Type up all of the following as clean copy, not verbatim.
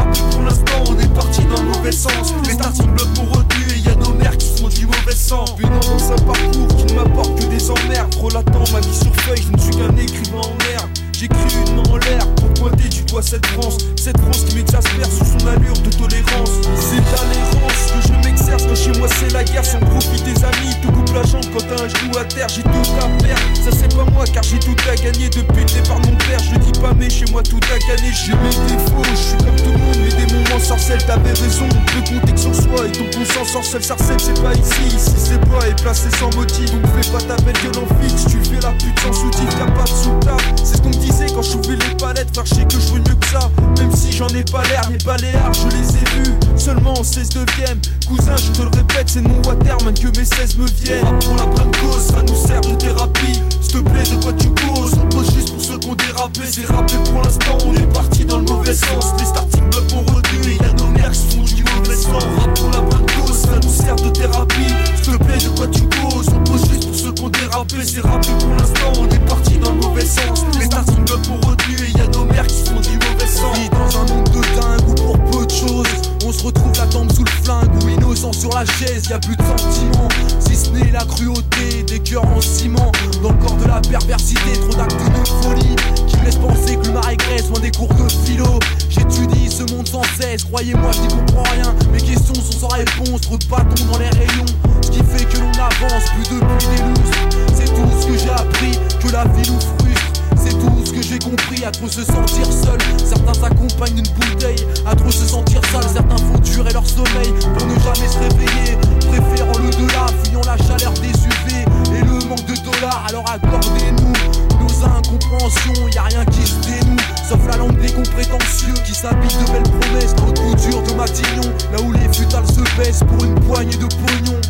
rappé pour l'instant, on est parti dans le mauvais sens. Les starting blocks m'ont retenu et y'a nos mères qui font du mauvais sang. Puis dans un parcours qui ne m'apporte que des emmerdes, relatant ma vie sur feuille, je ne suis qu'un écrivain en merde. J'écris une main en l'air pour pointer du doigt cette France qui m'exaspère sous son allure de tolérance. C'est à l'errance que je m'exerce quand chez moi c'est la guerre. Sans profiter des amis, te coupe la jambe quand t'as un genou à terre. J'ai tout à perdre, ça c'est pas moi car j'ai tout à gagner. Depuis le départ mon père, je le dis pas mais chez moi tout a gagné. J'ai mes défauts, je suis comme tout le monde, mes démons m'ensorcellent. T'avais raison, on peut compter que sur soi et donc on s'en sort seul. Sarcelle c'est pas ici c'est pas et placé sans motif. Donc fais pas ta belle gueule en fixe, tu fais la pute sans soutif. T'as pas de sous-table, c'est ce qu'on me disait quand je soulevais les palettes. Faire chier que je veux mieux que ça, même si j'en ai pas l'air. Les baléares je les ai vus seulement en 16/9. Cousin je te le répète, c'est de mon waterman que mes 16 me viennent. Rap pour la bonne cause, ça nous sert de thérapie. S'il te plaît de quoi tu causes, on pose juste pour ceux qu'on dérapé. C'est rappé pour l'instant, on est parti dans le mauvais sens. Les starting blocks m'ont retenu et y'a nos mères qui font du mauvais sang. Rap pour la bonne cause, ça nous sert de thérapie. S'il te plaît de quoi tu causes, on pose juste pour ceux qu'on dérapé. C'est rappé pour l'instant, on est parti dans le mauvais sens. Les starting blocks m'ont retenu et y'a nos mères qui font du mauvais sang. Vie dans un monde de dingue où pour peu de choses on se retrouve la tombe sous le flingue ou innocent sur la chaise, y a plus de sentiments, si ce n'est la cruauté des cœurs en ciment. Dans le corps de la perversité, trop d'actes de folie qui me laissent penser que l'humain régresse loin des cours de philo. J'étudie ce monde sans cesse, croyez-moi je n'y comprends rien. Mes questions sont sans réponse, trop de bâtons dans les rayons. Ce qui fait que l'on avance plus depuis des lustres. C'est tout ce que j'ai appris, que la vie nous frustre. C'est tout ce que j'ai compris, à trop se sentir seul. Certains s'accompagnent d'une bouteille, à trop se sentir sale. Certains font durer leur sommeil pour ne jamais se réveiller, préférant le delà, fuyant la chaleur des UV et le manque de dollars. Alors accordez-nous nos incompréhensions, y a rien qui se dénoue, sauf la langue des comprétentieux qui s'habillent de belles promesses. Dans le coup dur de Matignon, là où les futales se baissent pour une poignée de pognon.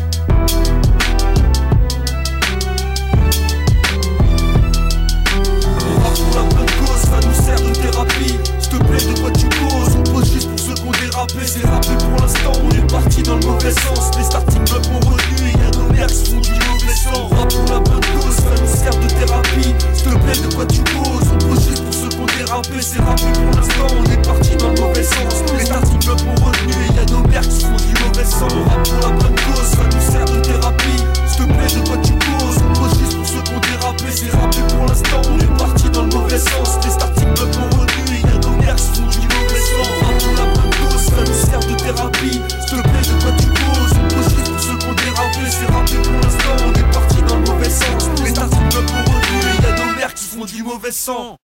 S'il te plaît de quoi tu causes, on pose juste pour ceux qu'on dérapé. C'est rappé pour l'instant, on est parti dans le mauvais sens. Les starting blocks m'ont retenu et y'a nos mères qui font du mauvais sang. Rap pour la bonne cause, ça nous sert de thérapie. S'il te plaît de quoi tu causes, on pose juste pour ceux qu'on dérapé. C'est rappé pour l'instant, on est parti dans le mauvais sens. Les starting blocks m'ont retenu et y'a nos mères qui font du mauvais sang. Rap pour la bonne cause, ça nous sert de thérapie. S'il te plaît de quoi tu causes, on pose juste pour ceux qu'on dérapé. C'est rappé pour l'instant, on est parti dans le mauvais sens. Les starting blocks m'ont retenu et y'a nos mères qui font du mauvais sang. Rap pour la bonne cause, ça nous sert de thérapie. S'il te plaît de quoi tu causes, on pose juste pour ceux qu'on dérapé. C'est rappé pour l'instant, on est parti dans le mauvais sens. Les starting blocks m'ont retenu et y'a nos mères qui font du mauvais sang.